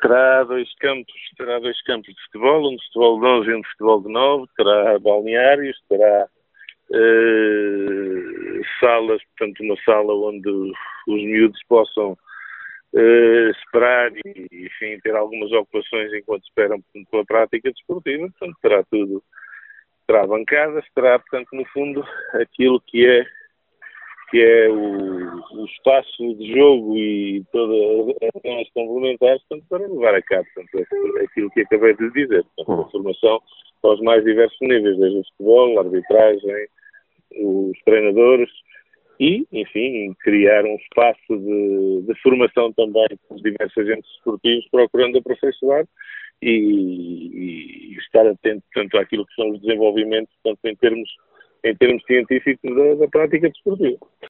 Terá dois campos de futebol, um de futebol de 11 e um de futebol de 9, terá balneários, terá salas, portanto uma sala onde os miúdos possam esperar e, enfim, ter algumas ocupações enquanto esperam pela prática desportiva, portanto terá bancadas, terá, portanto, no fundo, aquilo que é o espaço de jogo e todas as zonas complementares, portanto, para levar a cabo, portanto, aquilo que acabei de lhe dizer, portanto, a formação aos mais diversos níveis, desde o futebol, a arbitragem, os treinadores e, enfim, criar um espaço de formação também com os diversos agentes esportivos, procurando aperfeiçoar e estar atento, portanto, àquilo que são os desenvolvimentos, portanto, em termos científicos da prática desportiva.